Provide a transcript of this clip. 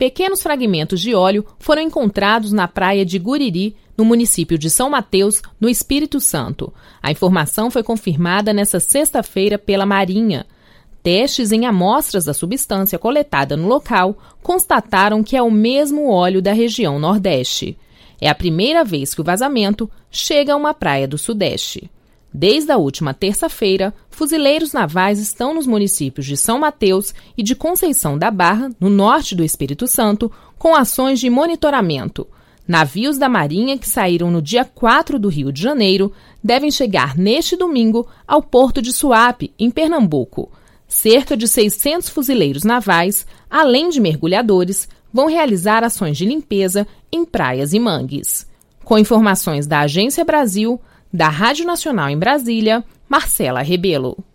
pequenos fragmentos de óleo foram encontrados na praia de Guriri, no município de São Mateus, no Espírito Santo. A informação foi confirmada nesta sexta-feira pela Marinha. Testes em amostras da substância coletada no local constataram que é o mesmo óleo da região Nordeste. É a primeira vez que o vazamento chega a uma praia do Sudeste. Desde a última terça-feira, fuzileiros navais estão nos municípios de São Mateus e de Conceição da Barra, no norte do Espírito Santo, com ações de monitoramento. Navios da Marinha que saíram no dia 4 do Rio de Janeiro devem chegar neste domingo ao porto de Suape, em Pernambuco. Cerca de 600 fuzileiros navais, além de mergulhadores, vão realizar ações de limpeza em praias e mangues. Com informações da Agência Brasil, da Rádio Nacional em Brasília, Marcela Rebelo.